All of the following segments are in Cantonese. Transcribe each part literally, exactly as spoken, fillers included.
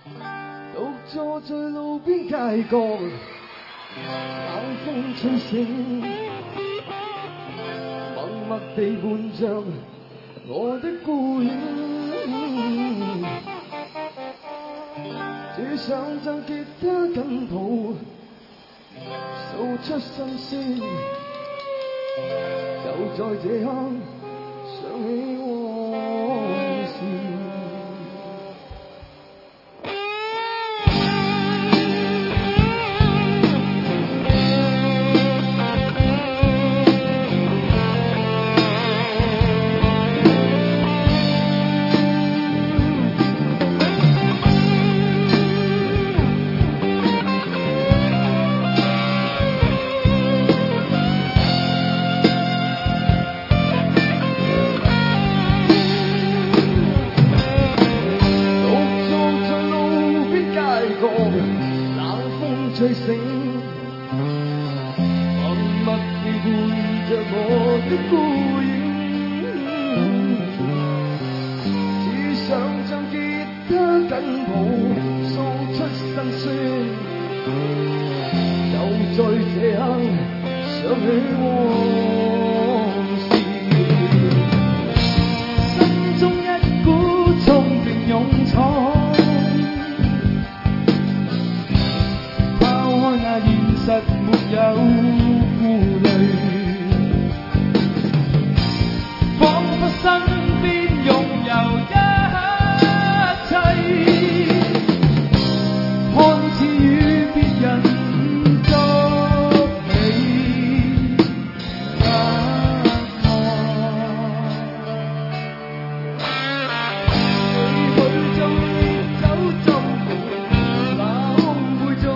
独坐在路邊街角，冷風吹醒，默默地伴着我的孤影。只想將吉他緊抱，訴出心聲。就在這刻，想起往事。吹醒，默默地伴着我的孤影，只想將吉他緊抱，訴出心聲。就在這刻，想起往事，心中一股衝勁勇闖。實沒有顧慮，彷彿身邊擁有一切，看似與別人作你不愛。許中走走過那空杯中。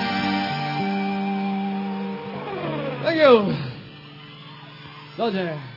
多謝。